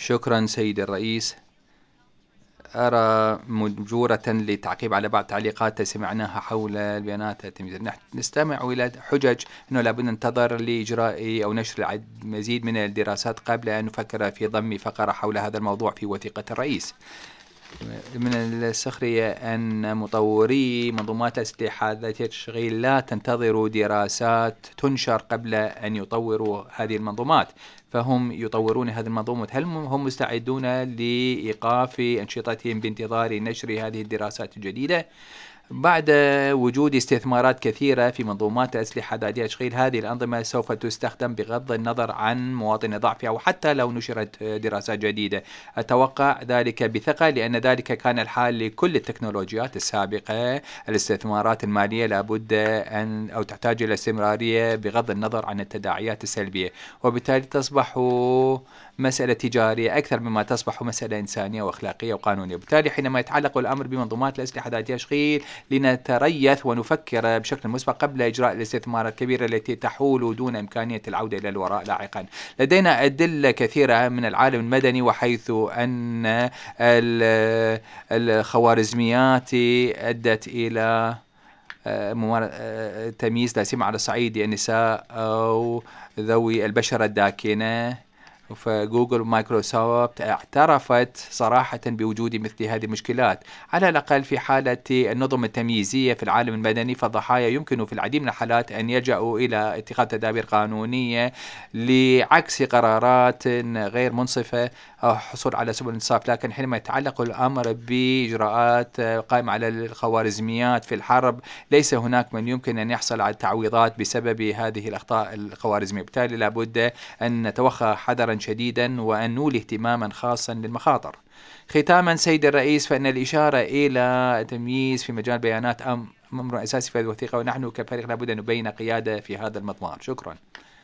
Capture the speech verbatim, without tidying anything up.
شكرا سيد الرئيس. أرى مجورة للتعقيب على بعض تعليقات سمعناها حول البيانات التمييز. نحن نستمع إلى حجج أنه لابد ننتظر لإجراء أو نشر مزيد من الدراسات قبل أن نفكر في ضم فقرة حول هذا الموضوع في وثيقة الرئيس. من السخرية أن مطوري منظومات الأسلحة ذاتية التشغيل لا تنتظر دراسات تنشر قبل أن يطوروا هذه المنظومات، فهم يطورون هذه المنظومات. هل هم مستعدون لإيقاف أنشطتهم بانتظار نشر هذه الدراسات الجديدة؟ بعد وجود استثمارات كثيرة في منظومات الأسلحة ذاتية التشغيل، هذه الأنظمة سوف تستخدم بغض النظر عن مواطن ضعفها، وحتى لو نشرت دراسات جديدة أتوقع ذلك بثقة، لأن ذلك كان الحال لكل التكنولوجيات السابقة. الاستثمارات المالية لابد أن أو تحتاج إلى استمرارية بغض النظر عن التداعيات السلبية، وبالتالي تصبح مسألة تجارية أكثر مما تصبح مسألة إنسانية وأخلاقية وقانونية. وبالتالي حينما يتعلق الأمر بمنظومات الأسلحة ذاتية التشغيل لنتريث ونفكر بشكل مسبق قبل إجراء الاستثمارات الكبيرة التي تحول دون إمكانية العودة إلى الوراء لاحقا. لدينا أدلة كثيرة من العالم المدني، وحيث أن الخوارزميات أدت إلى تمييز لا سيما على صعيد النساء أو ذوي البشرة الداكنة. فجوجل ومايكروسوفت اعترفت صراحة بوجود مثل هذه المشكلات. على الأقل في حالة النظم التمييزية في العالم المدني، فالضحايا يمكن في العديد من الحالات أن يلجأوا إلى اتخاذ تدابير قانونية لعكس قرارات غير منصفة أو حصول على سبل الإنصاف. لكن حينما يتعلق الأمر بإجراءات قائمة على الخوارزميات في الحرب، ليس هناك من يمكن أن يحصل على تعويضات بسبب هذه الأخطاء الخوارزمية. بالتالي لابد أن نتوخى حذرا شديدا وأن نولي اهتماما خاصا للمخاطر. ختاما سيد الرئيس، فإن الإشارة إلى تمييز في مجال البيانات أمر أساسي في هذه الوثيقة، ونحن كفريق لابد أن نبين قيادة في هذا المضمار. شكرا.